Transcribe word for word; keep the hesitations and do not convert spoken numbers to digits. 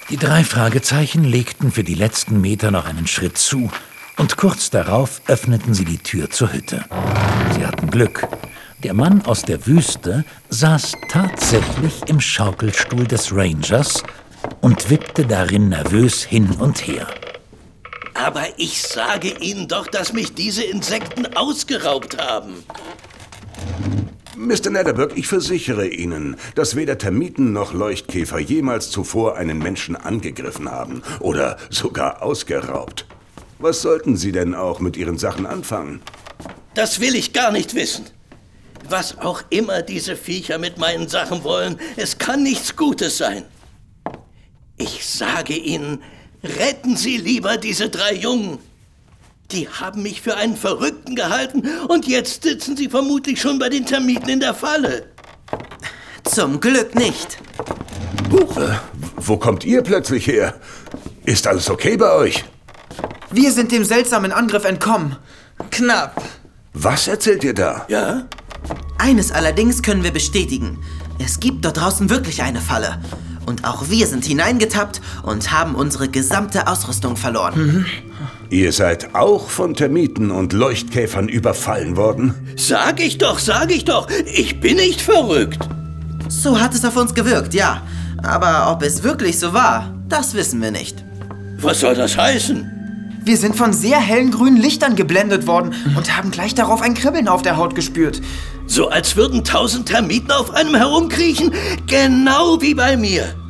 Die drei Fragezeichen legten für die letzten Meter noch einen Schritt zu und kurz darauf öffneten sie die Tür zur Hütte. Sie hatten Glück. Der Mann aus der Wüste saß tatsächlich im Schaukelstuhl des Rangers und wippte darin nervös hin und her. Aber ich sage Ihnen doch, dass mich diese Insekten ausgeraubt haben. Mister Netherberg, ich versichere Ihnen, dass weder Termiten noch Leuchtkäfer jemals zuvor einen Menschen angegriffen haben oder sogar ausgeraubt. Was sollten Sie denn auch mit Ihren Sachen anfangen? Das will ich gar nicht wissen. Was auch immer diese Viecher mit meinen Sachen wollen, es kann nichts Gutes sein. Ich sage Ihnen, retten Sie lieber diese drei Jungen. Die haben mich für einen Verrückten gehalten und jetzt sitzen sie vermutlich schon bei den Termiten in der Falle. Zum Glück nicht. Huch, äh, wo kommt ihr plötzlich her? Ist alles okay bei euch? Wir sind dem seltsamen Angriff entkommen. Knapp. Was erzählt ihr da? Ja? Eines allerdings können wir bestätigen. Es gibt dort draußen wirklich eine Falle. Und auch wir sind hineingetappt und haben unsere gesamte Ausrüstung verloren. Mhm. Ihr seid auch von Termiten und Leuchtkäfern überfallen worden? Sag ich doch, sag ich doch. Ich bin nicht verrückt. So hat es auf uns gewirkt, ja. Aber ob es wirklich so war, das wissen wir nicht. Was soll das heißen? Wir sind von sehr hellen grünen Lichtern geblendet worden und haben gleich darauf ein Kribbeln auf der Haut gespürt. So als würden tausend Termiten auf einem herumkriechen, genau wie bei mir.